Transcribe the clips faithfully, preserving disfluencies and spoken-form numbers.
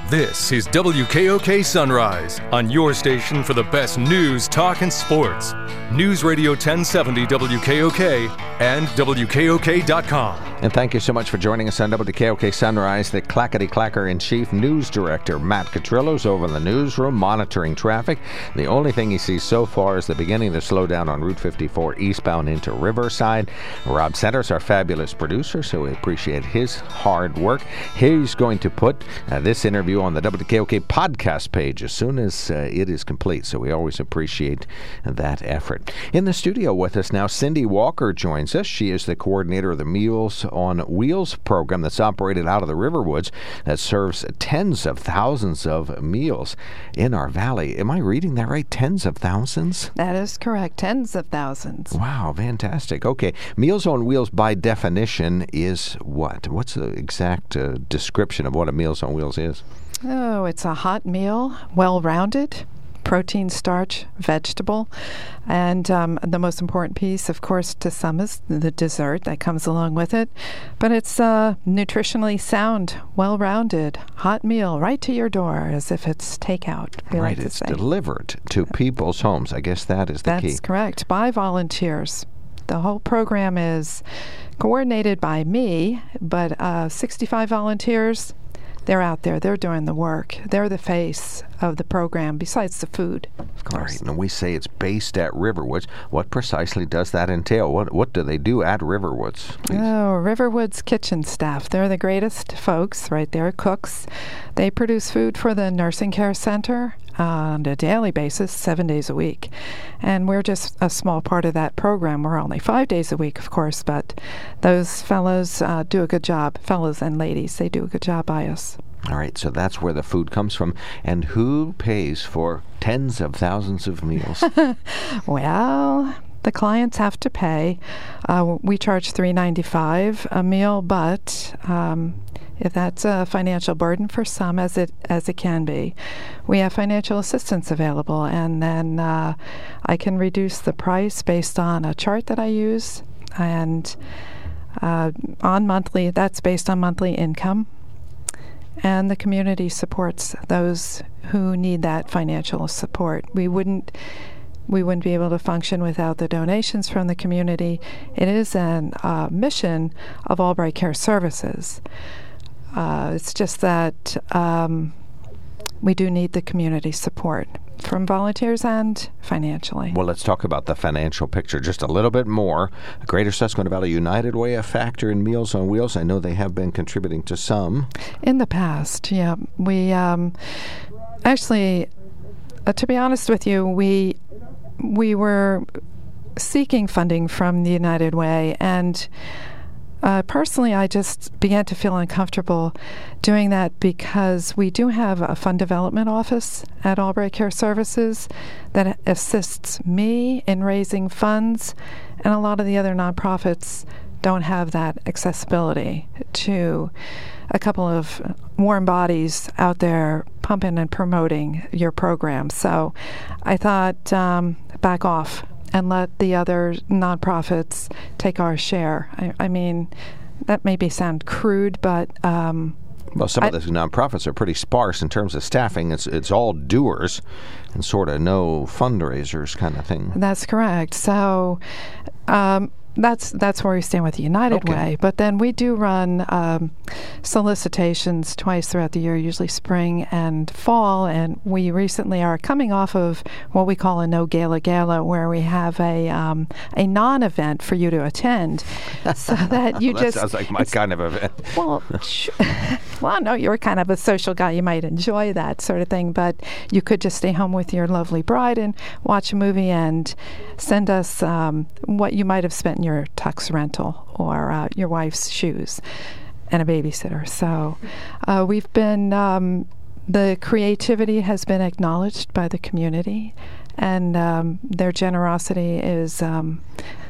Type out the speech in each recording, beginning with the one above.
This is W K O K Sunrise, on your station for the best news, talk, and sports. News Radio ten seventy W K O K and W K O K dot com. And thank you so much for joining us on W K O K Sunrise. The Clackety-Clacker-in-Chief News Director, Matt Catrillo's over in the newsroom monitoring traffic. The only thing he sees so far is the beginning of the slowdown on Route fifty-four eastbound into Riverside. Rob Centers, our fabulous producer, so we appreciate his hard work. He's going to put uh, this interview on the W K O K podcast page as soon as uh, it is complete, so we always appreciate that effort. In the studio with us now, Cindy Walker joins us. She is the coordinator of the Meals on Wheels program that's operated out of the Riverwoods that serves tens of thousands of meals in our valley. Am I reading that right? Tens of thousands? That is correct. Tens of thousands. Wow, fantastic. Okay. Meals on Wheels by definition is what? What's the exact uh, description of what a Meals on Wheels is? Oh, it's a hot meal, well-rounded, protein, starch, vegetable. And um, the most important piece, of course, to some is the dessert that comes along with it. But it's uh, nutritionally sound, well-rounded, hot meal right to your door as if it's takeout. We right, like to it's say. delivered to people's homes. I guess that is the That's key. That's correct, by volunteers. The whole program is coordinated by me, but uh, sixty-five volunteers. They're out there. They're doing the work. They're the face of the program, besides the food, of course. All right, and we say it's based at Riverwoods. What precisely does that entail? What what do they do at Riverwoods, please? Oh, Riverwoods kitchen staff. They're the greatest folks right there, cooks. They produce food for the nursing care center on a daily basis, seven days a week. And we're just a small part of that program. We're only five days a week, of course, but those fellows uh, do a good job. Fellows and ladies, they do a good job by us. All right, so that's where the food comes from. And who pays for tens of thousands of meals? Well, the clients have to pay. Uh, we charge three dollars and ninety-five cents a meal, but um, if that's a financial burden for some, as it as it can be, we have financial assistance available, and then uh, I can reduce the price based on a chart that I use, and uh, on monthly. That's based on monthly income. And the community supports those who need that financial support. We wouldn't we wouldn't be able to function without the donations from the community. It is a uh, mission of Albright Care Services. Uh, it's just that um, we do need the community support from volunteers and financially. Well, let's talk about the financial picture just a little bit more. Greater Susquehanna Valley United Way a factor in Meals on Wheels? I know they have been contributing to some. In the past, yeah. We um, actually, uh, to be honest with you, we we were seeking funding from the United Way, and Uh, personally, I just began to feel uncomfortable doing that because we do have a fund development office at Albright Care Services that assists me in raising funds, and a lot of the other nonprofits don't have that accessibility to a couple of warm bodies out there pumping and promoting your program. So I thought, um, back off and let the other nonprofits take our share. I, I mean, that maybe sound crude, but um, well, some I, of the nonprofits are pretty sparse in terms of staffing. It's it's all doers and sort of no fundraisers kind of thing. That's correct. So um, that's that's where we stand with the United Okay. Way. But then we do run um, solicitations twice throughout the year, usually spring and fall. And we recently are coming off of what we call a No Gala Gala, where we have a um, a non-event for you to attend, so that you Well, that just sounds like my kind of event. well, sh- well, I know you're kind of a social guy. You might enjoy that sort of thing, but you could just stay home with your lovely bride and watch a movie and send us um, what you might have spent in your tux rental or uh, your wife's shoes and a babysitter. So uh, we've been, um, the creativity has been acknowledged by the community, and um, their generosity is um,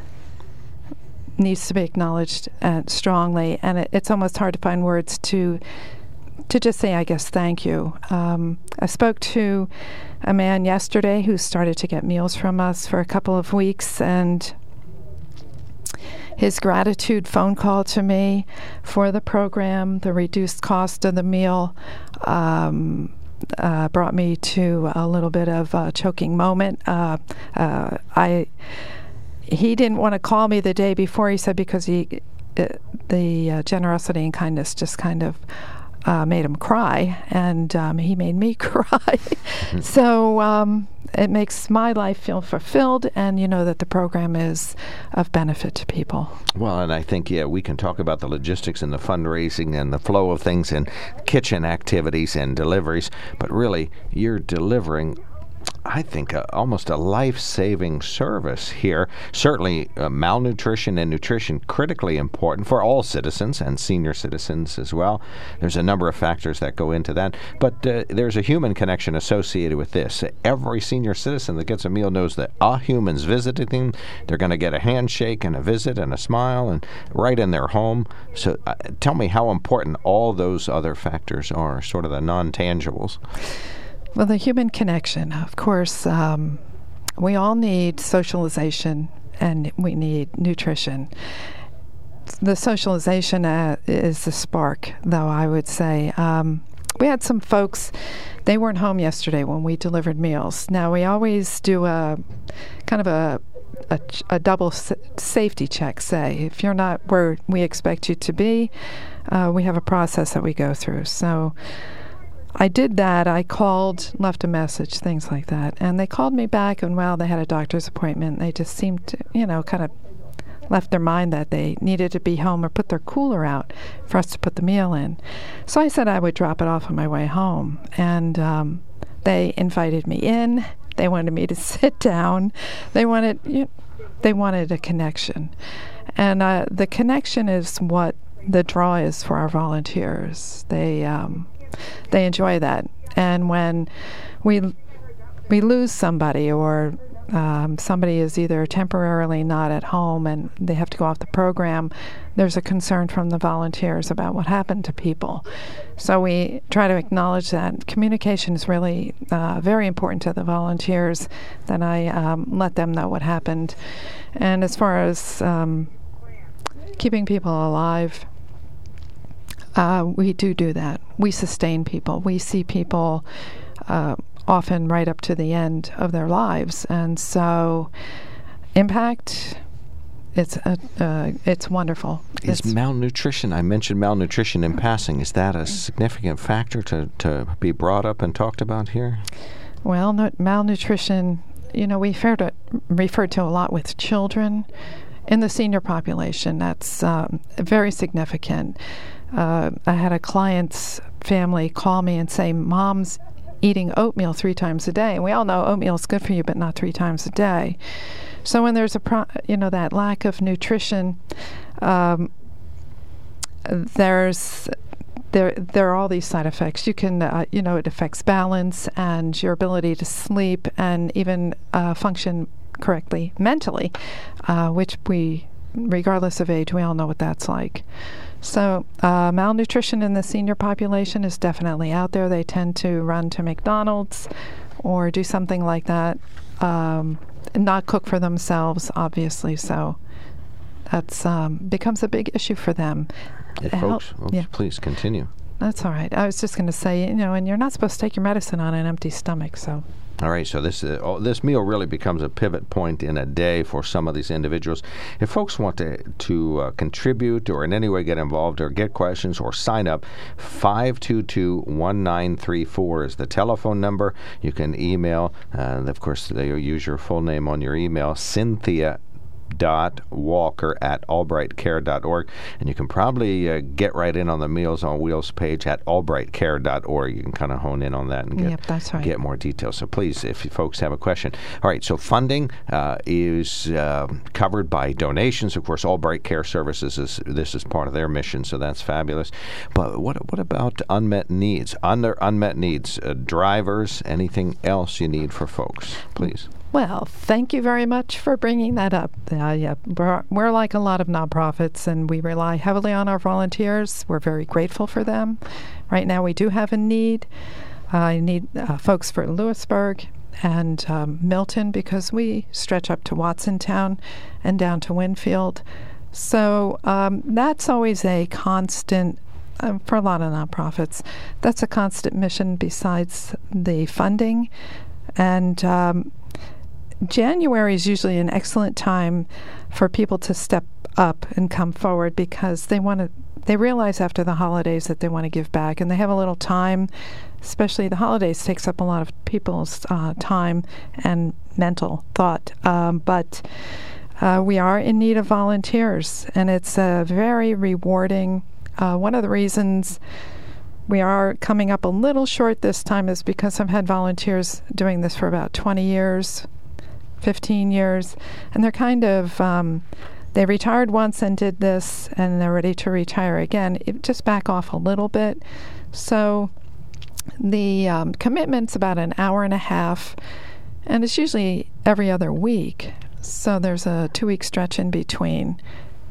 needs to be acknowledged uh, strongly, and it, it's almost hard to find words to to just say, I guess, thank you. Um, I spoke to a man yesterday who started to get meals from us for a couple of weeks, and his gratitude phone call to me for the program, the reduced cost of the meal, um, uh, brought me to a little bit of a choking moment. Uh, uh, I he didn't want to call me the day before. He said because he uh, the uh, generosity and kindness just kind of uh, made him cry, and um, he made me cry. So um, it makes my life feel fulfilled, and you know that the program is of benefit to people. Well, and I think, yeah, we can talk about the logistics and the fundraising and the flow of things and kitchen activities and deliveries, but really, you're delivering, I think, uh, almost a life-saving service here. Certainly, uh, malnutrition and nutrition critically important for all citizens and senior citizens as well. There's a number of factors that go into that, but uh, there's a human connection associated with this. Every senior citizen that gets a meal knows that a human's visiting them. They're going to get a handshake and a visit and a smile, and right in their home. So, uh, tell me how important all those other factors are, sort of the non-tangibles. Well, the human connection, of course, um, we all need socialization and we need nutrition. The socialization uh, is the spark, though, I would say. Um, we had some folks, they weren't home yesterday when we delivered meals. Now, we always do a kind of a a, a double s- safety check, say. If you're not where we expect you to be, uh, we have a process that we go through. So I did that. I called, left a message, things like that. And they called me back, and, well, they had a doctor's appointment. They just seemed to, you know, kind of left their mind that they needed to be home or put their cooler out for us to put the meal in. So I said I would drop it off on my way home. And um, they invited me in. They wanted me to sit down. They wanted, you know, they wanted a connection. And uh, the connection is what the draw is for our volunteers. They... Um, They enjoy that. And when we we lose somebody, or um, somebody is either temporarily not at home and they have to go off the program, there's a concern from the volunteers about what happened to people. So we try to acknowledge that. Communication is really uh, very important to the volunteers, that I um, let them know what happened. And as far as um, keeping people alive, Uh, we do do that. We sustain people. We see people uh, often right up to the end of their lives, and so impact. It's uh, uh, it's wonderful. Is it's malnutrition? I mentioned malnutrition in passing. Is that a significant factor to to be brought up and talked about here? Well, no, malnutrition. You know, we refer to refer to a lot with children. In the senior population, that's um, very significant. Uh, I had a client's family call me and say, Mom's eating oatmeal three times a day. And we all know oatmeal is good for you, but not three times a day. So when there's a, pro- you know, that lack of nutrition, um, there's there there are all these side effects. You can, uh, you know, it affects balance and your ability to sleep and even uh, function correctly mentally, uh, which we, regardless of age, we all know what that's like. So uh, malnutrition in the senior population is definitely out there. They tend to run to McDonald's or do something like that, um, and not cook for themselves, obviously. So that's um, becomes a big issue for them. Hey, folks, oops, yeah. Please continue. That's all right. I was just going to say, you know, and you're not supposed to take your medicine on an empty stomach, so... All right, so this uh, oh, this meal really becomes a pivot point in a day for some of these individuals. If folks want to to uh, contribute or in any way get involved or get questions or sign up, five two two, one nine three four is the telephone number. You can email, and uh, of course, they use your full name on your email, Cynthia dot walker at albright care dot org, and you can probably uh, get right in on the Meals on Wheels page at albright care dot org. You can kind of hone in on that and get, yep, that's right. get more details. So please, if you folks have a question. All right, so funding uh, is uh, covered by donations. Of course, Albright Care Services, is this is part of their mission, so that's fabulous. But what what about unmet needs? Under unmet needs, uh, drivers, anything else you need for folks, please? Well, thank you very much for bringing that up. Uh, yeah, we're, we're like a lot of nonprofits, and we rely heavily on our volunteers. We're very grateful for them. Right now, we do have a need. I uh, need uh, folks for Lewisburg and um, Milton, because we stretch up to Watsontown and down to Winfield. So um, that's always a constant, uh, for a lot of nonprofits, that's a constant mission besides the funding. And um, January is usually an excellent time for people to step up and come forward because they want to, they realize after the holidays that they want to give back, and they have a little time, especially the holidays takes up a lot of people's uh, time and mental thought. Um, but uh, we are in need of volunteers, and it's a very rewarding. Uh, one of the reasons we are coming up a little short this time is because I've had volunteers doing this for about twenty years, fifteen years, and they're kind of, um, they retired once and did this, and they're ready to retire again. It, just back off a little bit. So the um, commitment's about an hour and a half, and it's usually every other week. So there's a two-week stretch in between.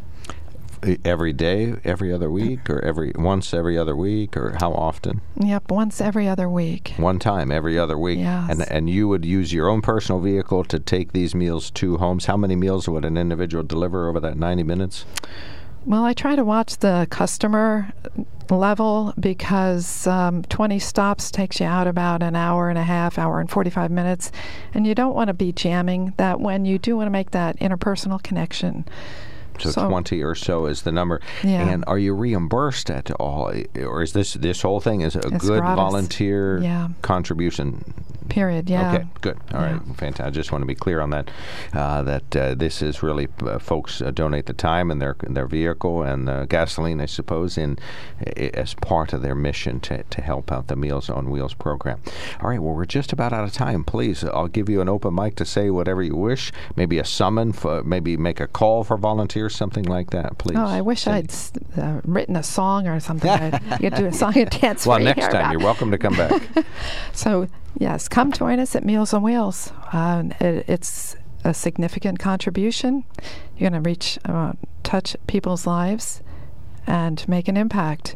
Every day, every other week, or every once every other week, or how often? Yep, once every other week. One time every other week. Yes. And and you would use your own personal vehicle to take these meals to homes. How many meals would an individual deliver over that ninety minutes? Well, I try to watch the customer level because um, twenty stops takes you out about an hour and a half, hour and forty-five minutes, and you don't want to be jamming that when you do want to make that interpersonal connection. So, so twenty or so is the number. Yeah. And are you reimbursed at all? Or is this this whole thing is a it's good gratis. volunteer yeah. contribution? Period, yeah. Okay, good. All yeah. right, fantastic. I just want to be clear on that, uh, that uh, this is really, uh, folks uh, donate the time and their their vehicle and uh, gasoline, I suppose, in I- as part of their mission to, to help out the Meals on Wheels program. All right, well, we're just about out of time. Please, I'll give you an open mic to say whatever you wish, maybe a summon, for, maybe make a call for volunteers, something like that, please. Oh, I wish Cindy. I'd s- uh, written a song or something. I could do a song and dance Well, for you next here time, about. you're welcome to come back. So, yes, come join us at Meals on Wheels. Uh, it, it's a significant contribution. You're going to reach, uh, touch people's lives and make an impact.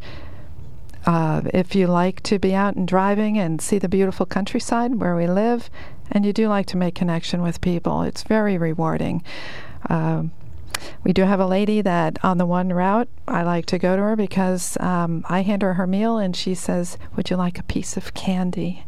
Uh, if you like to be out and driving and see the beautiful countryside where we live, and you do like to make connection with people, it's very rewarding. Um, We do have a lady that on the one route, I like to go to her because um, I hand her her meal and she says, would you like a piece of candy?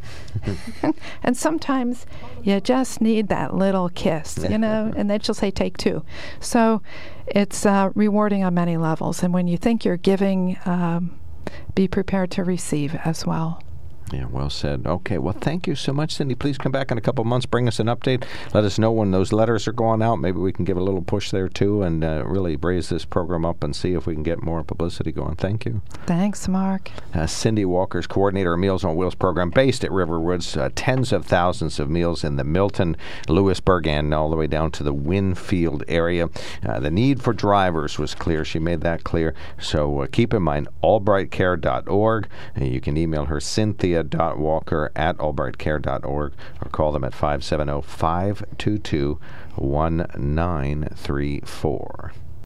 And sometimes you just need that little kiss, you know, and then she'll say, take two. So it's uh, rewarding on many levels. And when you think you're giving, um, be prepared to receive as well. Yeah, well said. Okay, well, thank you so much, Cindy. Please come back in a couple of months, bring us an update. Let us know when those letters are going out. Maybe we can give a little push there, too, and uh, really raise this program up and see if we can get more publicity going. Thank you. Thanks, Mark. Uh, Cindy Walker's coordinator of Meals on Wheels program based at Riverwoods. Uh, tens of thousands of meals in the Milton, Lewisburg, and all the way down to the Winfield area. Uh, the need for drivers was clear. She made that clear. So uh, keep in mind, albright care dot org. Uh, you can email her, Cynthia dot walker at albright care dot org, or call them at five seven zero, five two two, one nine three four.